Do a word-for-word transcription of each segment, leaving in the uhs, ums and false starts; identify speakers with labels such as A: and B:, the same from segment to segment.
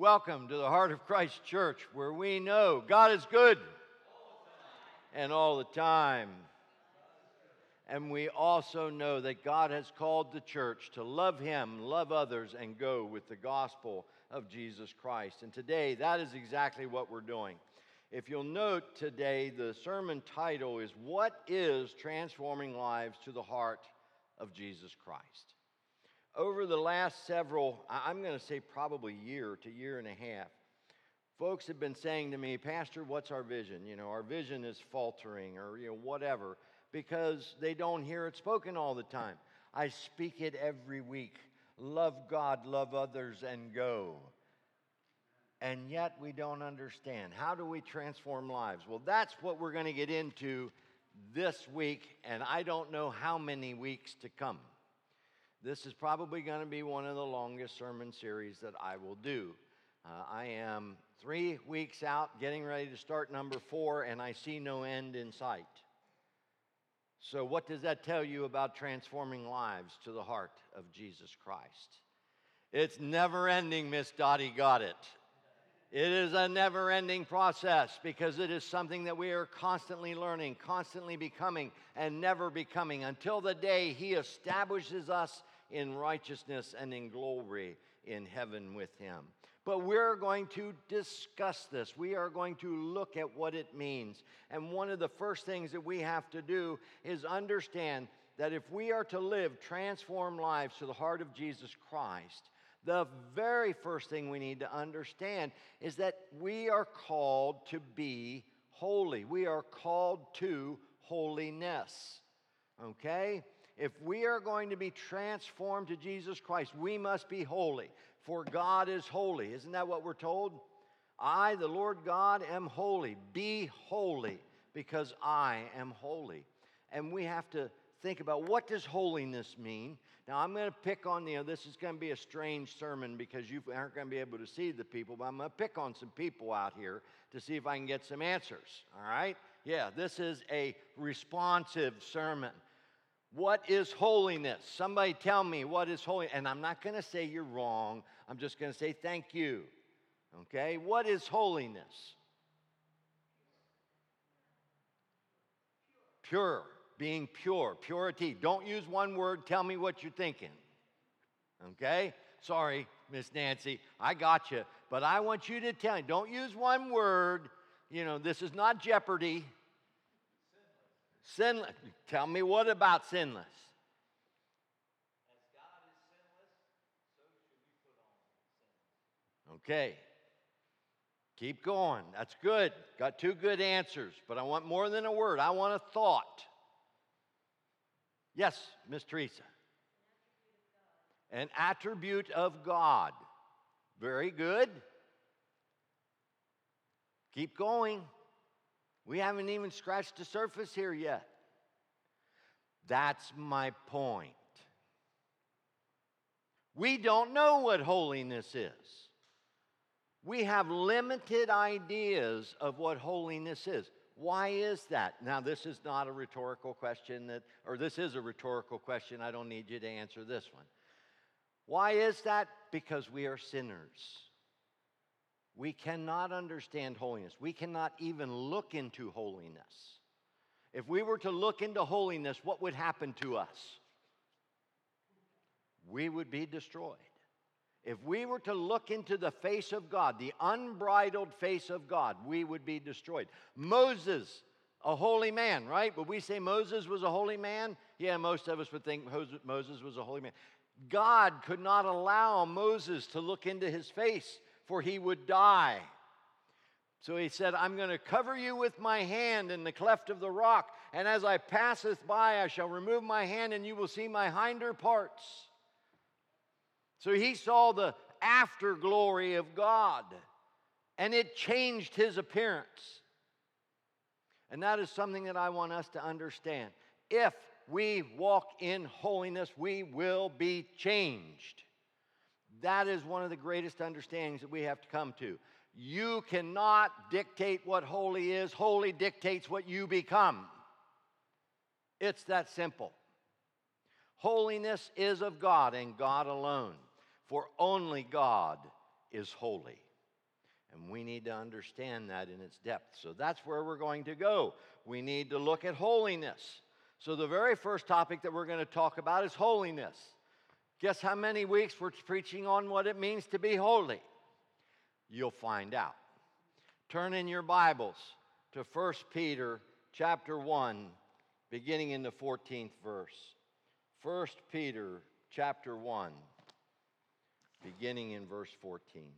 A: welcome to the Heart of Christ Church, where we know God is good and all the time. And we also know that God has called the church to love Him, love others, and go with the gospel of Jesus Christ. And today, that is exactly what we're doing. If you'll note today, the sermon title is, What is Transforming Lives to the Heart of Jesus Christ? Over the last several, I'm going to say probably year to year and a half, folks have been saying to me, Pastor, what's our vision? You know, our vision is faltering or, you know, whatever, because they don't hear it spoken all the time. I speak it every week. Love God, love others, and go. And yet we don't understand. How do we transform lives? Well, that's what we're going to get into this week, and I don't know how many weeks to come. This is probably going to be one of the longest sermon series that I will do. Uh, I am three weeks out, getting ready to start number four, and I see no end in sight. So what does that tell you about transforming lives to the heart of Jesus Christ? It's never ending, Miss Dottie got it. It is a never-ending process because it is something that we are constantly learning, constantly becoming, and never becoming until the day He establishes us in righteousness and in glory in heaven with Him. But we're going to discuss this. We are going to look at what it means. And one of the first things that we have to do is understand that if we are to live transformed lives to the heart of Jesus Christ, the very first thing we need to understand is that we are called to be holy. We are called to holiness. Okay? If we are going to be transformed to Jesus Christ, we must be holy, for God is holy. Isn't that what we're told? I, the Lord God, am holy. Be holy, because I am holy. And we have to think about, what does holiness mean? Now, I'm going to pick on, you know, this is going to be a strange sermon because you aren't going to be able to see the people, but I'm going to pick on some people out here to see if I can get some answers, all right? Yeah, this is a responsive sermon. What is holiness? Somebody tell me, what is holiness? And I'm not going to say you're wrong. I'm just going to say thank you, okay? What is holiness? Pure. Being pure, purity. Don't use one word. Tell me what you're thinking. Okay? Sorry, Miss Nancy. I got you. But I want you to tell me. Don't use one word. You know, this is not Jeopardy. Sinless. Sinless. Tell me, what about sinless?
B: As God is sinless, so should we put on sinless.
A: Okay. Keep going. That's good. Got two good answers. But I want more than a word. I want a thought. Yes, Miss Teresa. An attribute of God. Very good. Keep going. We haven't even scratched the surface here yet. That's my point. We don't know what holiness is. We have limited ideas of what holiness is. Why is that? Now, this is not a rhetorical question, that, or this is a rhetorical question. I don't need you to answer this one. Why is that? Because we are sinners. We cannot understand holiness. We cannot even look into holiness. If we were to look into holiness, what would happen to us? We would be destroyed. If we were to look into the face of God, the unbridled face of God, we would be destroyed. Moses, a holy man, right? Would we say Moses was a holy man? Yeah, most of us would think Moses was a holy man. God could not allow Moses to look into his face, for he would die. So he said, I'm going to cover you with my hand in the cleft of the rock, and as I passeth by, I shall remove my hand, and you will see my hinder parts. So he saw the afterglory of God, and it changed his appearance. And that is something that I want us to understand. If we walk in holiness, we will be changed. That is one of the greatest understandings that we have to come to. You cannot dictate what holy is. Holy dictates what you become. It's that simple. Holiness is of God and God alone, for only God is holy. And we need to understand that in its depth. So that's where we're going to go. We need to look at holiness. So the very first topic that we're going to talk about is holiness. Guess how many weeks we're preaching on what it means to be holy? You'll find out. Turn in your Bibles to First Peter chapter one, beginning in the fourteenth verse. First Peter chapter one, beginning in verse fourteen.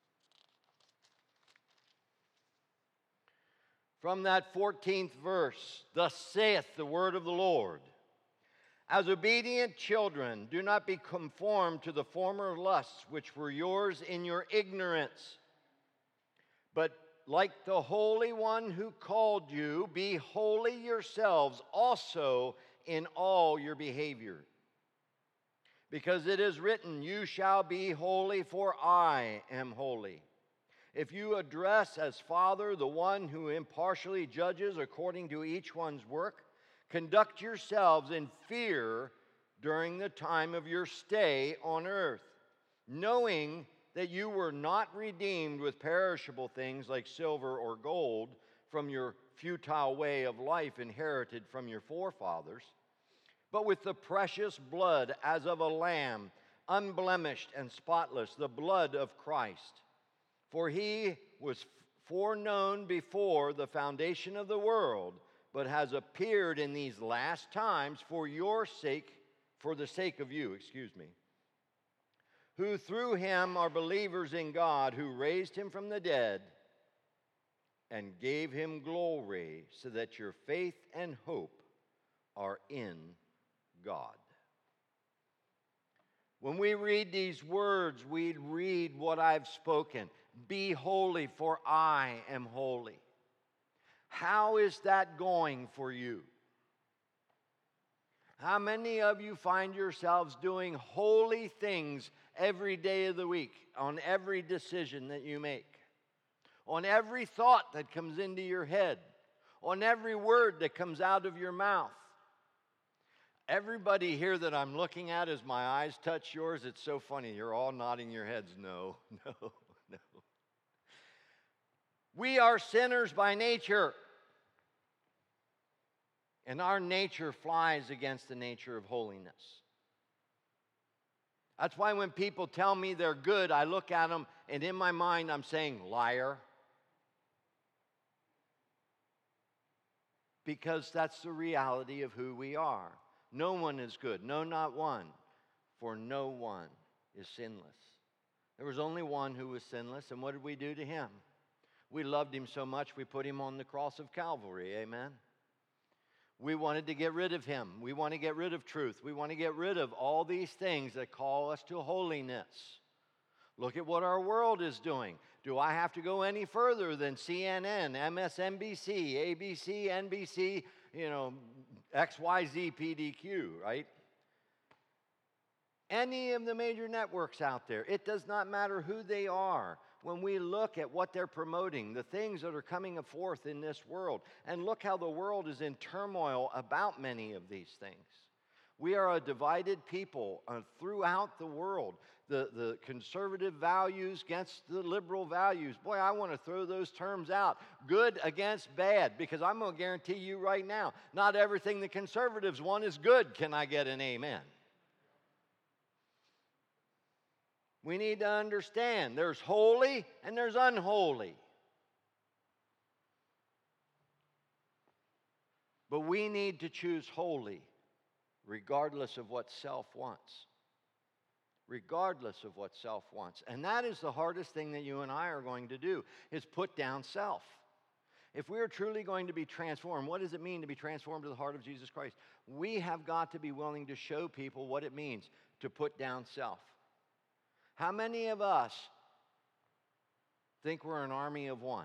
A: From that fourteenth verse, thus saith the word of the Lord. As obedient children, do not be conformed to the former lusts which were yours in your ignorance. But like the Holy One who called you, be holy yourselves also in all your behavior. Because it is written, you shall be holy, for I am holy. If you address as Father the one who impartially judges according to each one's work, conduct yourselves in fear during the time of your stay on earth, knowing that you were not redeemed with perishable things like silver or gold from your futile way of life inherited from your forefathers, but with the precious blood as of a lamb, unblemished and spotless, the blood of Christ. For he was foreknown before the foundation of the world, but has appeared in these last times for your sake, for the sake of you, excuse me, who through him are believers in God, who raised him from the dead and gave him glory, so that your faith and hope are in God. When we read these words, we read what I've spoken. Be holy, for I am holy. How is that going for you? How many of you find yourselves doing holy things every day of the week, on every decision that you make, on every thought that comes into your head, on every word that comes out of your mouth? Everybody here that I'm looking at, as my eyes touch yours, it's so funny. You're all nodding your heads. No, no, no. We are sinners by nature. And our nature flies against the nature of holiness. That's why when people tell me they're good, I look at them, and in my mind I'm saying, liar. Because that's the reality of who we are. No one is good, no, not one, for no one is sinless. There was only one who was sinless, and what did we do to him? We loved him so much, we put him on the cross of Calvary, amen? We wanted to get rid of him. We want to get rid of truth. We want to get rid of all these things that call us to holiness. Look at what our world is doing. Do I have to go any further than C N N, M S N B C, A B C, N B C, you know, X Y Z, P D Q, right? Any of the major networks out there, it does not matter who they are. When we look at what they're promoting, the things that are coming forth in this world, and look how the world is in turmoil about many of these things. We are a divided people uh, throughout the world. The, the conservative values against the liberal values. Boy, I want to throw those terms out. Good against bad, because I'm going to guarantee you right now, not everything the conservatives want is good. Can I get an amen? We need to understand there's holy and there's unholy. But we need to choose holy regardless of what self wants. Regardless of what self wants. And that is the hardest thing that you and I are going to do, is put down self. If we are truly going to be transformed, what does it mean to be transformed to the heart of Jesus Christ? We have got to be willing to show people what it means to put down self. How many of us think we're an army of one?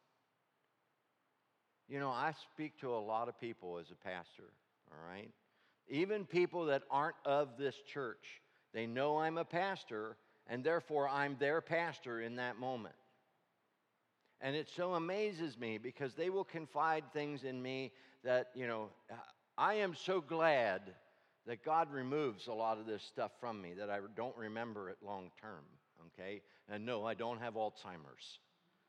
A: You know, I speak to a lot of people as a pastor, all right? Even people that aren't of this church. They know I'm a pastor, and therefore I'm their pastor in that moment. And it so amazes me because they will confide things in me that, you know, I am so glad that God removes a lot of this stuff from me, that I don't remember it long term, okay? And no, I don't have Alzheimer's.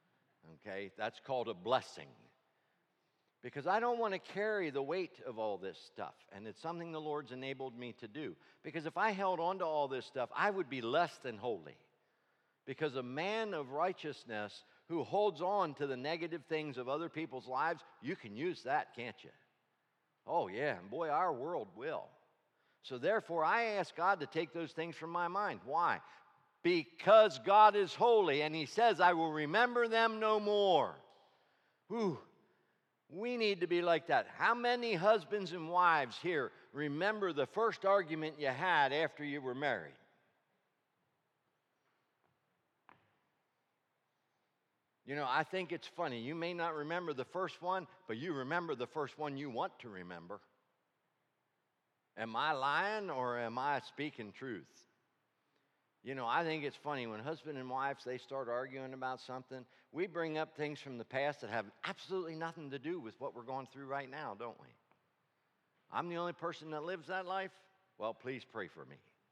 A: Okay, that's called a blessing. Because I don't want to carry the weight of all this stuff. And it's something the Lord's enabled me to do. Because if I held on to all this stuff, I would be less than holy. Because a man of righteousness who holds on to the negative things of other people's lives, you can use that, can't you? Oh, yeah, and boy, our world will. So therefore, I ask God to take those things from my mind. Why? Because God is holy, and He says, I will remember them no more. Whew. We need to be like that. How many husbands and wives here remember the first argument you had after you were married? You know, I think it's funny. You may not remember the first one, but you remember the first one you want to remember. Am I lying or am I speaking truth? You know, I think it's funny when husband and wives, they start arguing about something, we bring up things from the past that have absolutely nothing to do with what we're going through right now, don't we? I'm the only person that lives that life? Well, please pray for me.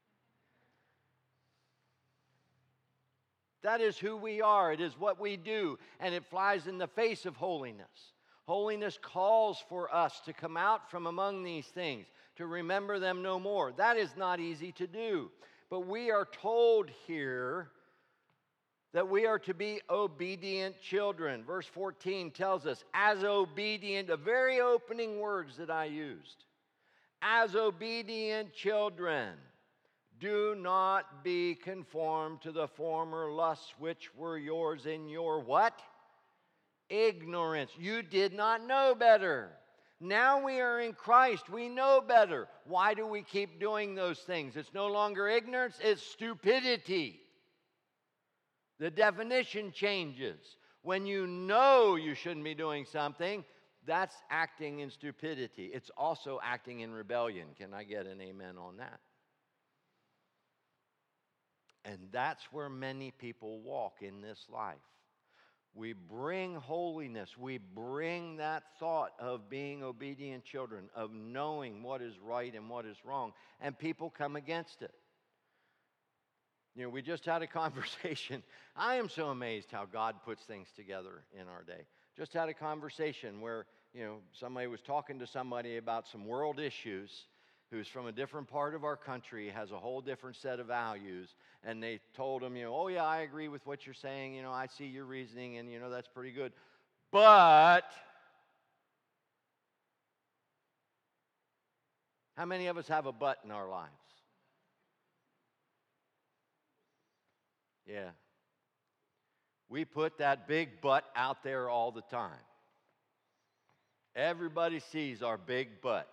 A: That is who we are. It is what we do, and it flies in the face of holiness. Holiness calls for us to come out from among these things, to remember them no more. That is not easy to do. But we are told here that we are to be obedient children. Verse fourteen tells us, as obedient, the very opening words that I used. As obedient children, do not be conformed to the former lusts which were yours in your what? Ignorance. You did not know better. Now we are in Christ. We know better. Why do we keep doing those things? It's no longer ignorance, it's stupidity. The definition changes. When you know you shouldn't be doing something, that's acting in stupidity. It's also acting in rebellion. Can I get an amen on that? And that's where many people walk in this life. We bring holiness. We bring that thought of being obedient children, of knowing what is right and what is wrong, and people come against it. You know, we just had a conversation. I am so amazed how God puts things together in our day. Just had a conversation where, you know, somebody was talking to somebody about some world issues, who's from a different part of our country, has a whole different set of values, and they told him, you know, oh yeah, I agree with what you're saying, you know, I see your reasoning, and you know, that's pretty good. But how many of us have a but in our lives? Yeah. We put that big but out there all the time. Everybody sees our big but.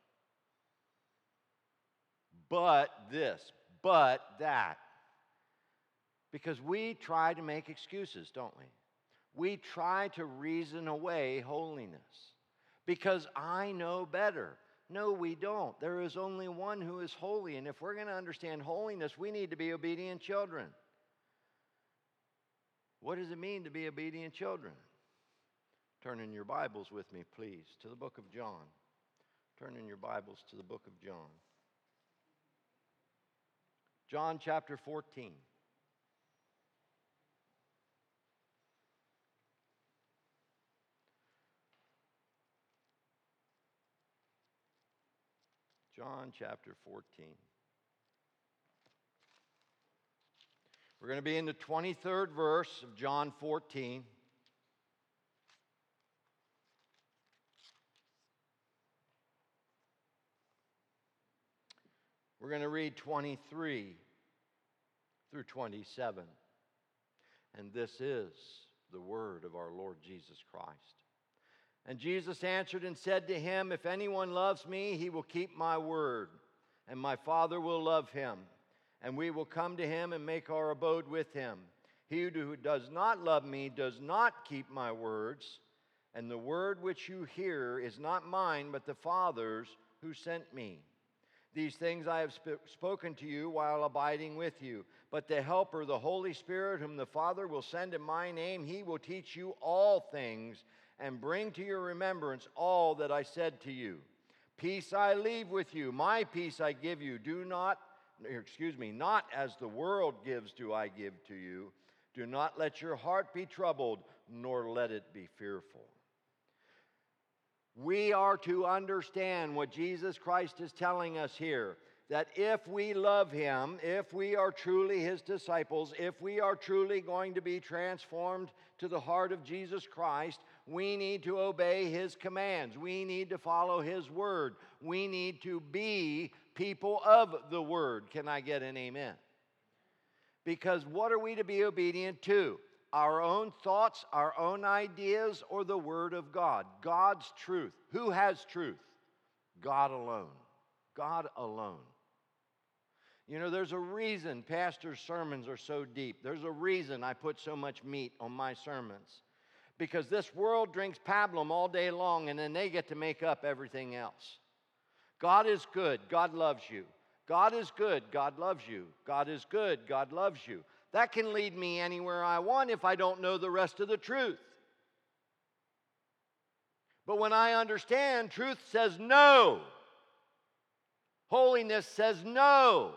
A: But this, but that. Because we try to make excuses, don't we? We try to reason away holiness. Because I know better. No, we don't. There is only one who is holy. And if we're going to understand holiness, we need to be obedient children. What does it mean to be obedient children? Turn in your Bibles with me, please, to the book of John. Turn in your Bibles to the book of John. John chapter fourteen. John chapter fourteen. We're going to be in the twenty-third verse of John fourteen. We're going to read twenty-three through twenty-seven. And this is the word of our Lord Jesus Christ. And Jesus answered and said to him, if anyone loves me, he will keep my word, and my Father will love him, and we will come to him and make our abode with him. He who does not love me does not keep my words, and the word which you hear is not mine, but the Father's who sent me. These things I have sp- spoken to you while abiding with you. But the Helper, the Holy Spirit, whom the Father will send in my name, he will teach you all things and bring to your remembrance all that I said to you. Peace I leave with you, my peace I give you. Do not, excuse me, not as the world gives do I give to you. Do not let your heart be troubled, nor let it be fearful. We are to understand what Jesus Christ is telling us here, that if we love Him, if we are truly His disciples, if we are truly going to be transformed to the heart of Jesus Christ, we need to obey His commands. We need to follow His word. We need to be people of the word. Can I get an amen? Because what are we to be obedient to? Our own thoughts, our own ideas, or the Word of God? God's truth. Who has truth? God alone. God alone. You know, there's a reason pastors' sermons are so deep. There's a reason I put so much meat on my sermons. Because this world drinks pablum all day long, and then they get to make up everything else. God is good. God loves you. God is good. God loves you. God is good. God loves you. That can lead me anywhere I want if I don't know the rest of the truth. But when I understand, truth says no. Holiness says no.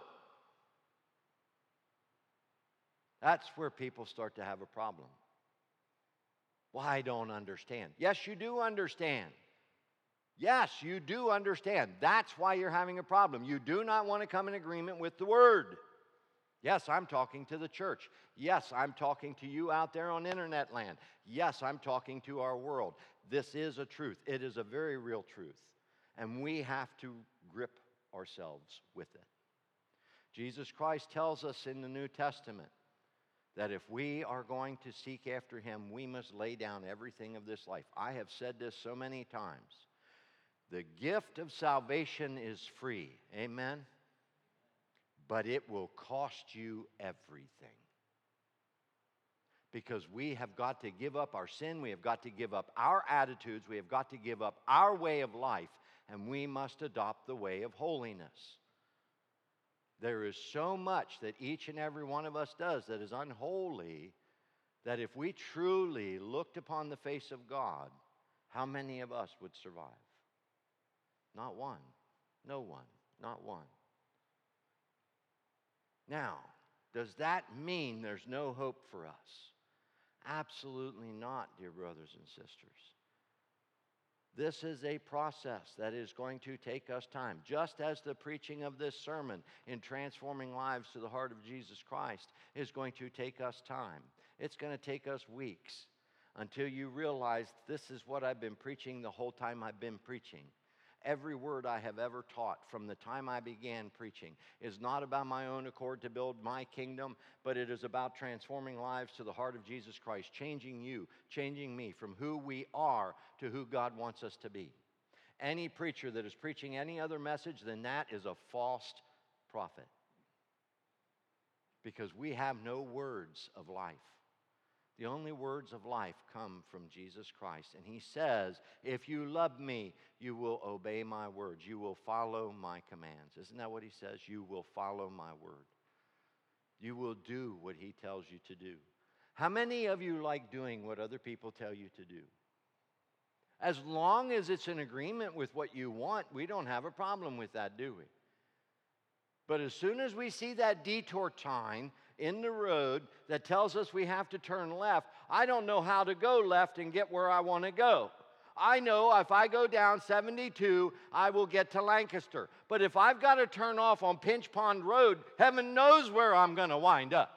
A: That's where people start to have a problem. Well, I don't understand. Yes, you do understand. Yes, you do understand. That's why you're having a problem. You do not want to come in agreement with the Word. Yes, I'm talking to the church. Yes, I'm talking to you out there on internet land. Yes, I'm talking to our world. This is a truth. It is a very real truth. And we have to grip ourselves with it. Jesus Christ tells us in the New Testament that if we are going to seek after Him, we must lay down everything of this life. I have said this so many times. The gift of salvation is free. Amen? But it will cost you everything. Because we have got to give up our sin, we have got to give up our attitudes, we have got to give up our way of life, and we must adopt the way of holiness. There is so much that each and every one of us does that is unholy, that if we truly looked upon the face of God, how many of us would survive? Not one. No one. Not one. Now, does that mean there's no hope for us? Absolutely not, dear brothers and sisters. This is a process that is going to take us time. Just as the preaching of this sermon in transforming lives to the heart of Jesus Christ is going to take us time. It's going to take us weeks until you realize this is what I've been preaching the whole time I've been preaching. Every word I have ever taught from the time I began preaching is not about my own accord to build my kingdom, but it is about transforming lives to the heart of Jesus Christ, changing you, changing me from who we are to who God wants us to be. Any preacher that is preaching any other message than that is a false prophet. Because we have no words of life. The only words of life come from Jesus Christ. And He says, if you love me, you will obey my words. You will follow my commands. Isn't that what He says? You will follow my word. You will do what He tells you to do. How many of you like doing what other people tell you to do? As long as it's in agreement with what you want, we don't have a problem with that, do we? But as soon as we see that detour sign in the road that tells us we have to turn left, I don't know how to go left and get where I want to go. I know if I go down seventy-two, I will get to Lancaster. But if I've got to turn off on Pinch Pond Road, heaven knows where I'm going to wind up.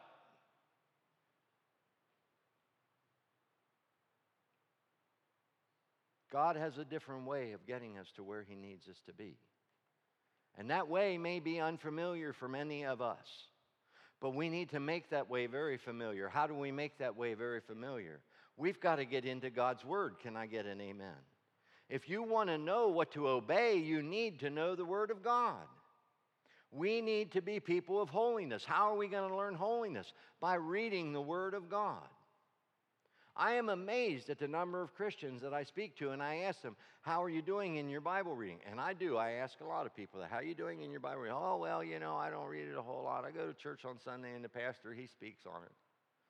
A: God has a different way of getting us to where He needs us to be. And that way may be unfamiliar for many of us. But we need to make that way very familiar. How do we make that way very familiar? We've got to get into God's Word. Can I get an amen? If you want to know what to obey, you need to know the Word of God. We need to be people of holiness. How are we going to learn holiness? By reading the Word of God. I am amazed at the number of Christians that I speak to, and I ask them, how are you doing in your Bible reading? And I do. I ask a lot of people that, how are you doing in your Bible reading? Oh, well, you know, I don't read it a whole lot. I go to church on Sunday, and the pastor, he speaks on it.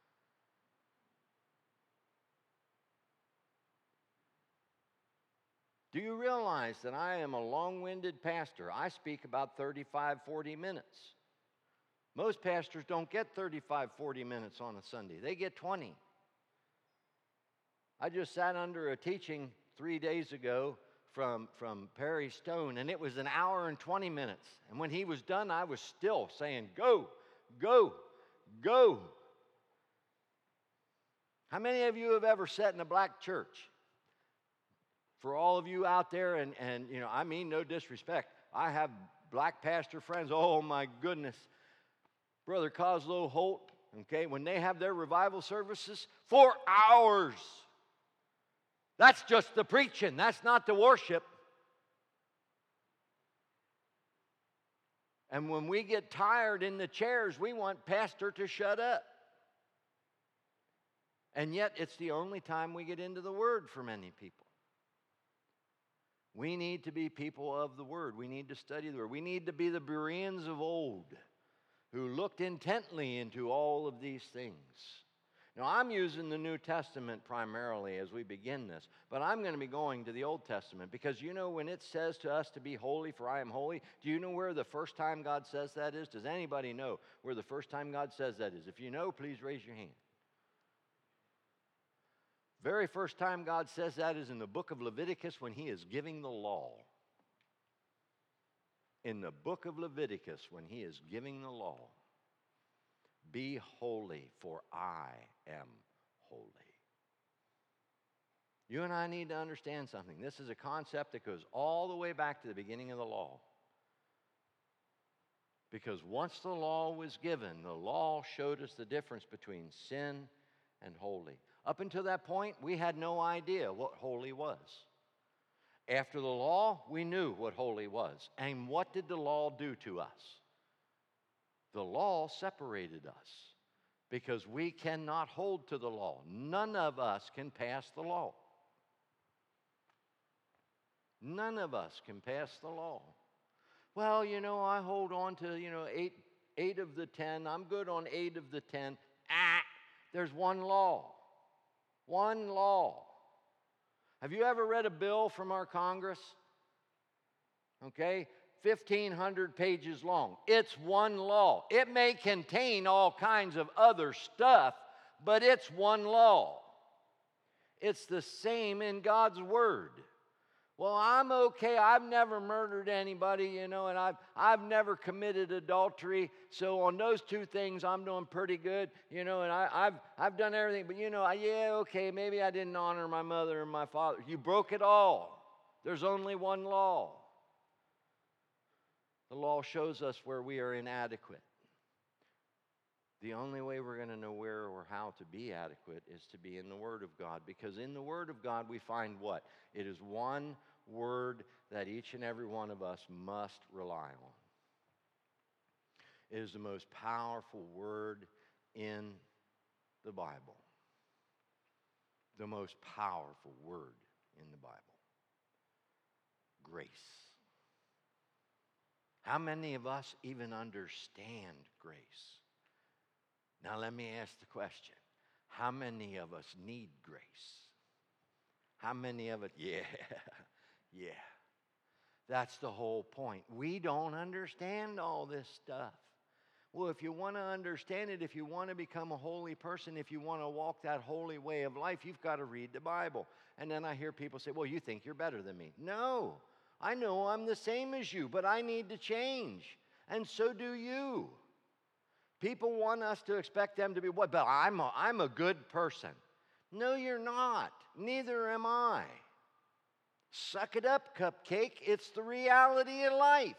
A: Do you realize that I am a long-winded pastor? I speak about thirty-five, forty minutes. Most pastors don't get thirty-five, forty minutes on a Sunday. They get twenty. I just sat under a teaching three days ago from, from Perry Stone, and it was an hour and twenty minutes. And when he was done, I was still saying, go, go, go. How many of you have ever sat in a black church? For all of you out there, and, and you know, I mean no disrespect, I have black pastor friends, oh my goodness. Brother Coslow Holt, okay, when they have their revival services, four hours. That's just the preaching. That's not the worship. And when we get tired in the chairs, we want pastor to shut up. And yet, it's the only time we get into the Word for many people. We need to be people of the Word. We need to study the Word. We need to be the Bereans of old who looked intently into all of these things. Now, I'm using the New Testament primarily as we begin this, but I'm going to be going to the Old Testament because, you know, when it says to us to be holy, for I am holy, do you know where the first time God says that is? Does anybody know where the first time God says that is? If you know, please raise your hand. Very first time God says that is in the book of Leviticus when he is giving the law. In the book of Leviticus when he is giving the law. Be holy, for I am holy. You and I need to understand something. This is a concept that goes all the way back to the beginning of the law. Because once the law was given, the law showed us the difference between sin and holy. Up until that point, we had no idea what holy was. After the law, we knew what holy was. And what did the law do to us? The law separated us because we cannot hold to the law. None of us can pass the law. None of us can pass the law. Well, you know, I hold on to, you know, eight, eight of the ten. I'm good on eight of the ten. Ah, there's one law. One law. Have you ever read a bill from our Congress? Okay, fifteen hundred pages long. It's one law. It may contain all kinds of other stuff, but it's one law. It's the same in God's Word. Well, I'm okay. I've never murdered anybody, you know, and I've, I've never committed adultery. So on those two things, I'm doing pretty good, you know, and I, I've, I've done everything. But, you know, I, yeah, okay, maybe I didn't honor my mother and my father. You broke it all. There's only one law. The law shows us where we are inadequate. The only way we're going to know where or how to be adequate is to be in the Word of God. Because in the Word of God, we find what? It is one word that each and every one of us must rely on. It is the most powerful word in the Bible. The most powerful word in the Bible. Grace. How many of us even understand grace? Now let me ask the question. How many of us need grace? How many of it? Yeah, yeah. That's the whole point. We don't understand all this stuff. Well, if you want to understand it, if you want to become a holy person, if you want to walk that holy way of life, you've got to read the Bible. And then I hear people say, well, you think you're better than me. No, I know I'm the same as you, but I need to change. And so do you. People want us to expect them to be, what, but I'm a, I'm a good person. No, you're not. Neither am I. Suck it up, cupcake. It's the reality of life.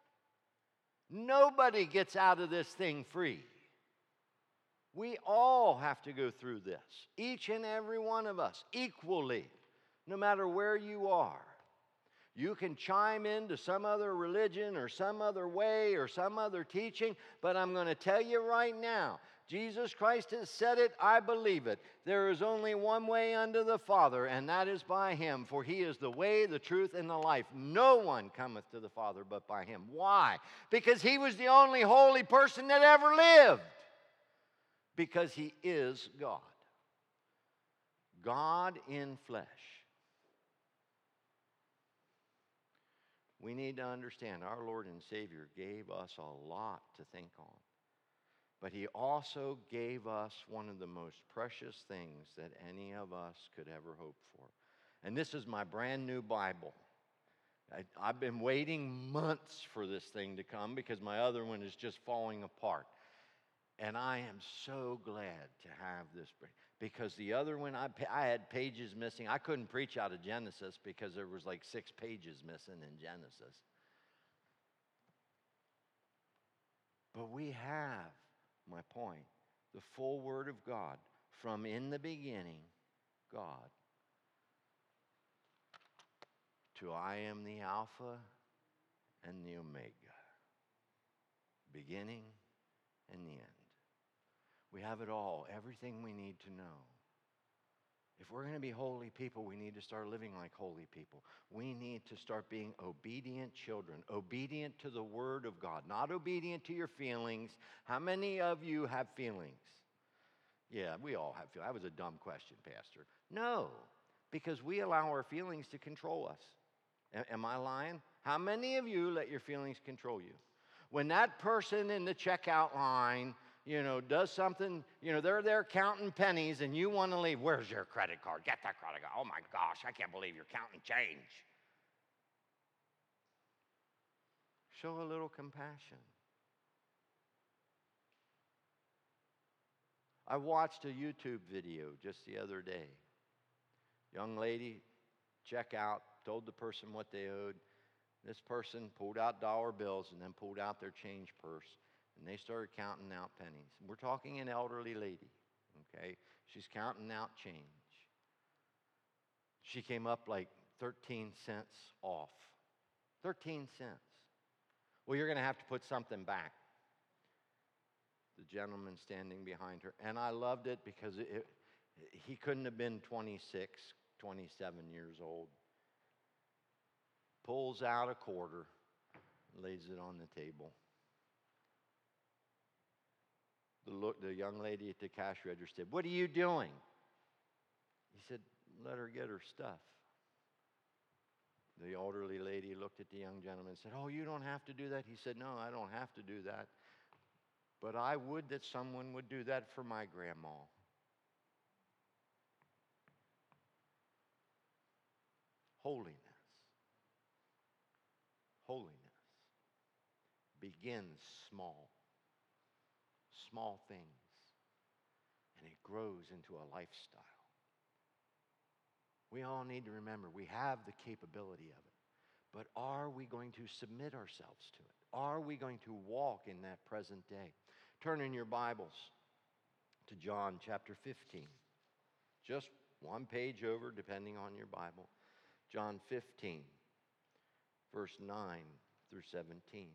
A: Nobody gets out of this thing free. We all have to go through this. Each and every one of us, equally, no matter where you are. You can chime into some other religion or some other way or some other teaching, but I'm going to tell you right now, Jesus Christ has said it, I believe it. There is only one way unto the Father, and that is by Him, for He is the way, the truth, and the life. No one cometh to the Father but by Him. Why? Because He was the only holy person that ever lived. Because He is God. God in flesh. We need to understand our Lord and Savior gave us a lot to think on. But he also gave us one of the most precious things that any of us could ever hope for. And this is my brand new Bible. I, I've been waiting months for this thing to come because my other one is just falling apart. And I am so glad to have this, because the other one, I, I had pages missing. I couldn't preach out of Genesis because there was like six pages missing in Genesis. But we have, my point, the full Word of God from in the beginning, God, to I am the Alpha and the Omega, beginning and the end. We have it all, everything we need to know. If we're going to be holy people, we need to start living like holy people. We need to start being obedient children, obedient to the Word of God, not obedient to your feelings. How many of you have feelings? Yeah, we all have feelings. That was a dumb question, Pastor. No, because we allow our feelings to control us. A- am I lying? How many of you let your feelings control you? When that person in the checkout line, you know, does something, you know, they're there counting pennies and you want to leave. Where's your credit card? Get that credit card. Oh my gosh, I can't believe you're counting change. Show a little compassion. I watched a YouTube video just the other day. Young lady, check out, told the person what they owed. This person pulled out dollar bills and then pulled out their change purse. And they started counting out pennies. We're talking an elderly lady, okay? She's counting out change. She came up like thirteen cents off. thirteen cents. Well, you're going to have to put something back. The gentleman standing behind her. And I loved it because it, it, he couldn't have been twenty-six, twenty-seven years old. Pulls out a quarter, lays it on the table. The, look, the young lady at the cash register said, "What are you doing?" He said, "Let her get her stuff." The elderly lady looked at the young gentleman and said, "Oh, you don't have to do that." He said, "No, I don't have to do that. But I would that someone would do that for my grandma." Holiness. Holiness begins small. Small things. And it grows into a lifestyle. We all need to remember we have the capability of it. But are we going to submit ourselves to it? Are we going to walk in that present day? Turn in your Bibles to John chapter fifteen. Just one page over, depending on your Bible. John fifteen, verse nine through seventeen.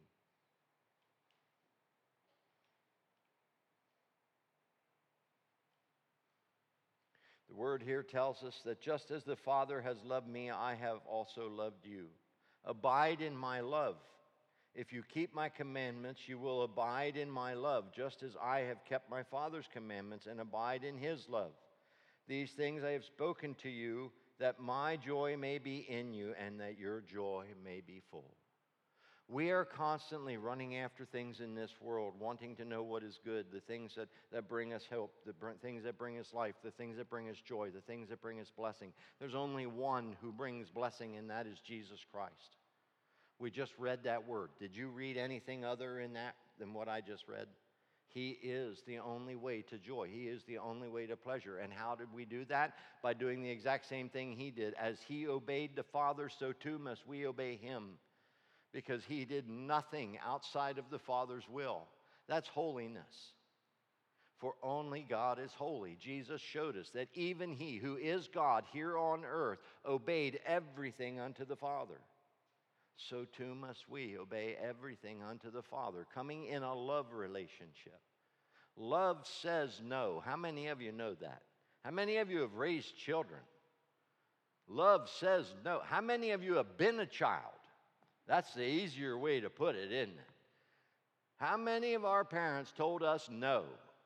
A: The word here tells us that just as the Father has loved me, I have also loved you. Abide in my love. If you keep my commandments, you will abide in my love, just as I have kept my Father's commandments and abide in his love. These things I have spoken to you, that my joy may be in you and that your joy may be full. We are constantly running after things in this world, wanting to know what is good, the things that, that bring us hope, the br- things that bring us life, the things that bring us joy, the things that bring us blessing. There's only one who brings blessing, and that is Jesus Christ. We just read that word. Did you read anything other in that than what I just read? He is the only way to joy. He is the only way to pleasure. And how did we do that? By doing the exact same thing he did. As he obeyed the Father, so too must we obey him. Because he did nothing outside of the Father's will. That's holiness. For only God is holy. Jesus showed us that even he who is God here on earth obeyed everything unto the Father. So too must we obey everything unto the Father, coming in a love relationship. Love says no. How many of you know that? How many of you have raised children? Love says no. How many of you have been a child? That's the easier way to put it, isn't it? How many of our parents told us no?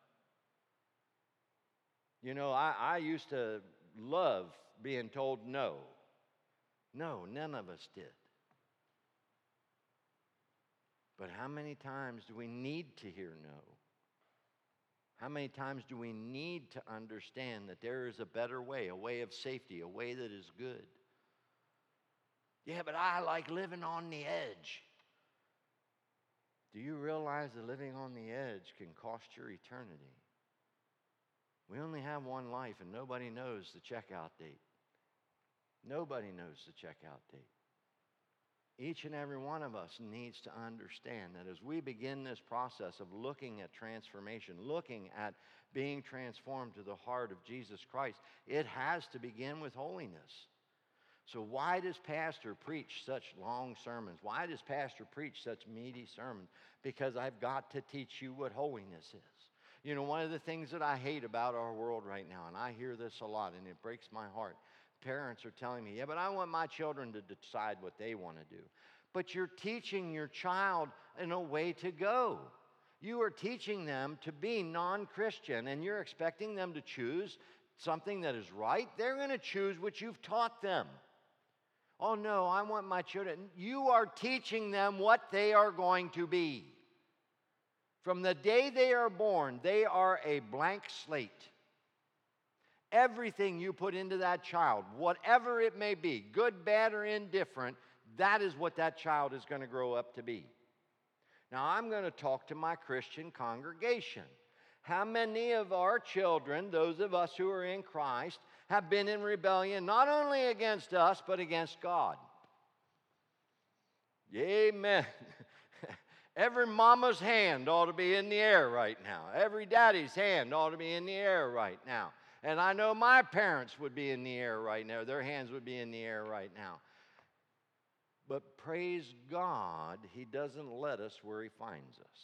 A: You know, I, I used to love being told no. No, none of us did. But how many times do we need to hear no? How many times do we need to understand that there is a better way, a way of safety, a way that is good? Yeah, but I like living on the edge. Do you realize that living on the edge can cost your eternity? We only have one life, and nobody knows the checkout date. Nobody knows the checkout date. Each and every one of us needs to understand that as we begin this process of looking at transformation, looking at being transformed to the heart of Jesus Christ, it has to begin with holiness. So why does pastor preach such long sermons? Why does pastor preach such meaty sermons? Because I've got to teach you what holiness is. You know, one of the things that I hate about our world right now, and I hear this a lot, and it breaks my heart. Parents are telling me, yeah, but I want my children to decide what they want to do. But you're teaching your child in a way to go. You are teaching them to be non-Christian, and you're expecting them to choose something that is right. They're going to choose what you've taught them. Oh, no, I want my children. You are teaching them what they are going to be. From the day they are born, they are a blank slate. Everything you put into that child, whatever it may be, good, bad, or indifferent, that is what that child is going to grow up to be. Now, I'm going to talk to my Christian congregation. How many of our children, those of us who are in Christ, have been in rebellion not only against us, but against God? Amen. Every mama's hand ought to be in the air right now. Every daddy's hand ought to be in the air right now. And I know my parents would be in the air right now. Their hands would be in the air right now. But praise God, He doesn't let us where He finds us.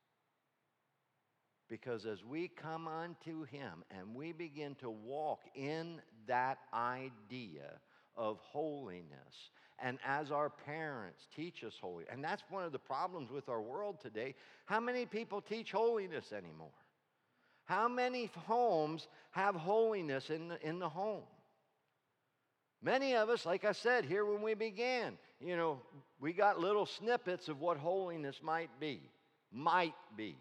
A: Because as we come unto Him and we begin to walk in that idea of holiness, and as our parents teach us holiness, and that's one of the problems with our world today. How many people teach holiness anymore? How many homes have holiness in the, in the home? Many of us, like I said here when we began, you know, we got little snippets of what holiness might be. Might be.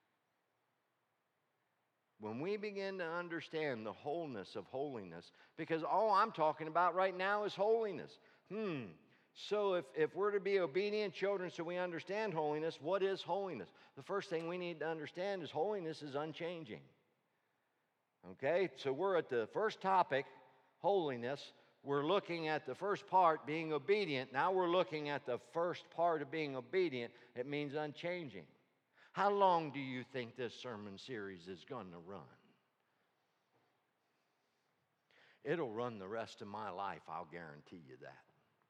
A: When we begin to understand the wholeness of holiness, because all I'm talking about right now is holiness. Hmm. So if, if we're to be obedient children so we understand holiness, what is holiness? The first thing we need to understand is holiness is unchanging. Okay? So we're at the first topic, holiness. We're looking at the first part, being obedient. Now we're looking at the first part of being obedient. It means unchanging. How long do you think this sermon series is going to run? It'll run the rest of my life, I'll guarantee you that.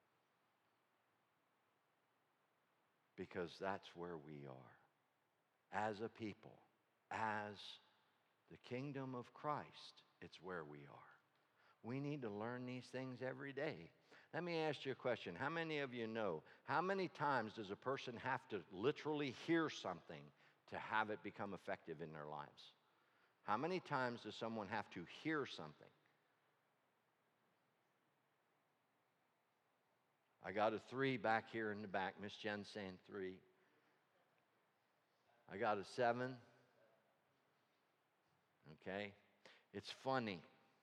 A: Because that's where we are. As a people, as the kingdom of Christ, it's where we are. We need to learn these things every day. Let me ask you a question. How many of you know, how many times does a person have to literally hear something to have it become effective in their lives? How many times does someone have to hear something? I got a three back here in the back. Miss Jen's saying three. I got a seven. Okay? It's funny.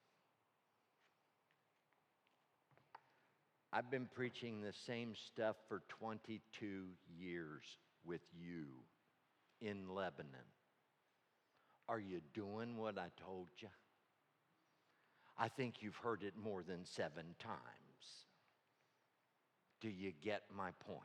A: I've been preaching the same stuff for twenty-two years with you in Lebanon. Are you doing what I told you? I think you've heard it more than seven times. Do you get my point?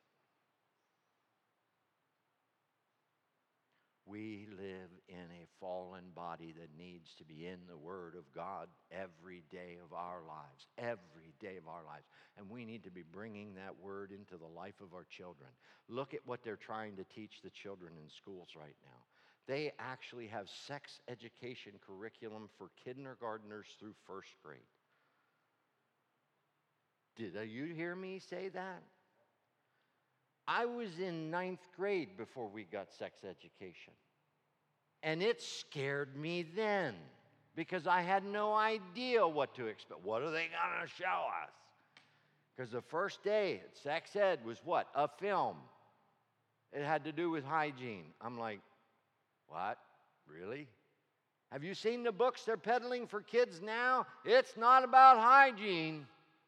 A: We live in a fallen body that needs to be in the Word of God every day of our lives, every day of our lives. And we need to be bringing that Word into the life of our children. Look at what they're trying to teach the children in schools right now. They actually have sex education curriculum for kindergartners through first grade. Did you hear me say that? I was in ninth grade before we got sex education. And it scared me then because I had no idea what to expect. What are they going to show us? Because the first day at sex ed was what? A film. It had to do with hygiene. I'm like, what? Really? Have you seen the books they're peddling for kids now? It's not about hygiene.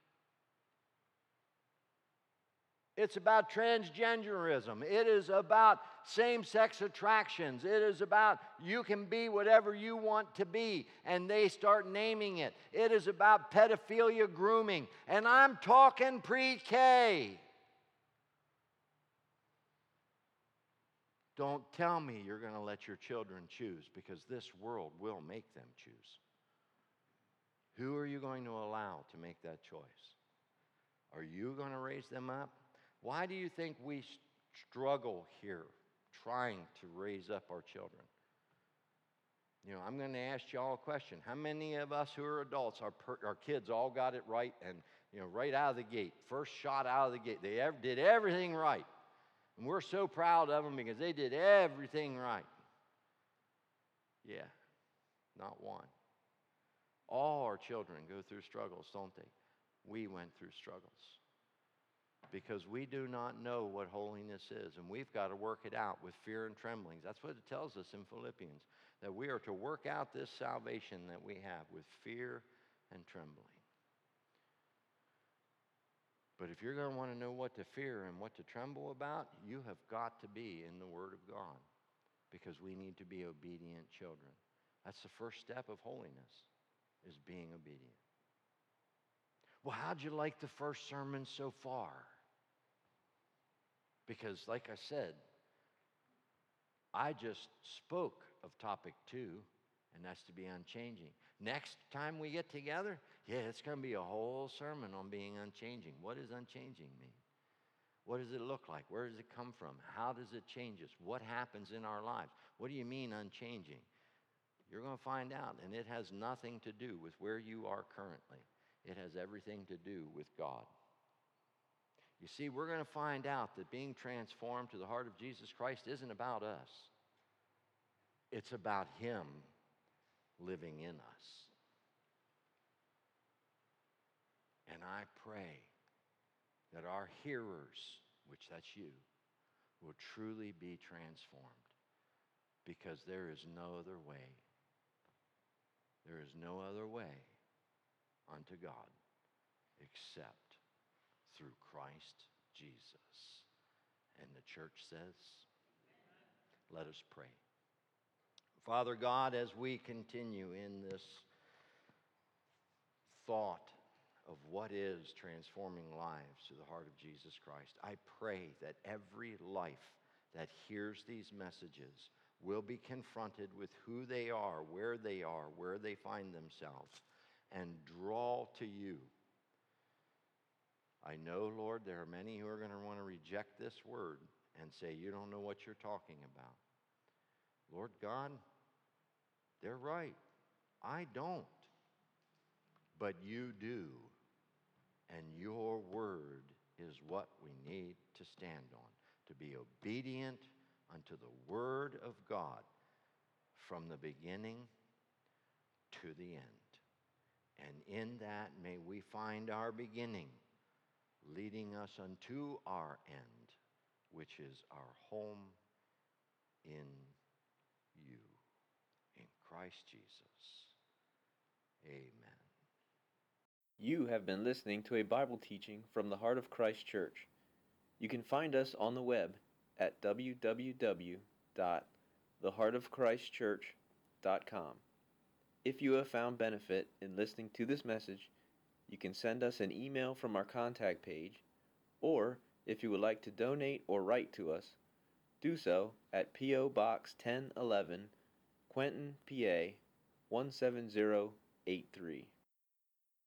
A: It's about transgenderism. It is about same-sex attractions. It is about you can be whatever you want to be, and they start naming it. It is about pedophilia grooming, and I'm talking pre-K. Don't tell me you're going to let your children choose, because this world will make them choose. Who are you going to allow to make that choice? Are you going to raise them up? Why do you think we struggle here trying to raise up our children? You know, I'm going to ask you all a question. How many of us who are adults, our, per, our kids all got it right and, you know, right out of the gate, first shot out of the gate, they ever, did everything right. And we're so proud of them because they did everything right. Yeah, not one. All our children go through struggles, don't they? We went through struggles because we do not know what holiness is, and we've got to work it out with fear and trembling. That's what it tells us in Philippians, that we are to work out this salvation that we have with fear and trembling. But if you're going to want to know what to fear and what to tremble about, you have got to be in the Word of God, because we need to be obedient children. That's the first step of holiness, is being obedient. Well, how'd you like the first sermon so far? Because, like I said, I just spoke of topic two, and that's to be unchanging. Next time we get together, yeah, it's going to be a whole sermon on being unchanging. What does unchanging mean? What does it look like? Where does it come from? How does it change us? What happens in our lives? What do you mean unchanging? You're going to find out, and it has nothing to do with where you are currently. It has everything to do with God. You see, we're going to find out that being transformed to the heart of Jesus Christ isn't about us. It's about Him living in us. And I pray that our hearers, which that's you, will truly be transformed, because there is no other way. There is no other way unto God except through Christ Jesus. And the church says, let us pray. Father God, as we continue in this thought of what is transforming lives to the heart of Jesus Christ, I pray that every life that hears these messages will be confronted with who they are, where they are, where they find themselves, and draw to you. I know, Lord, there are many who are going to want to reject this word and say, you don't know what you're talking about. Lord God, they're right. I don't. But you do. And your word is what we need to stand on, to be obedient unto the word of God from the beginning to the end. And in that may we find our beginning, leading us unto our end, which is our home in you. In Christ Jesus. Amen.
C: You have been listening to a Bible teaching from the Heart of Christ Church. You can find us on the web at w w w dot the heart of christ church dot com. If you have found benefit in listening to this message, you can send us an email from our contact page, or if you would like to donate or write to us, do so at P O Box ten eleven, Quentin, P A one seven zero eight three.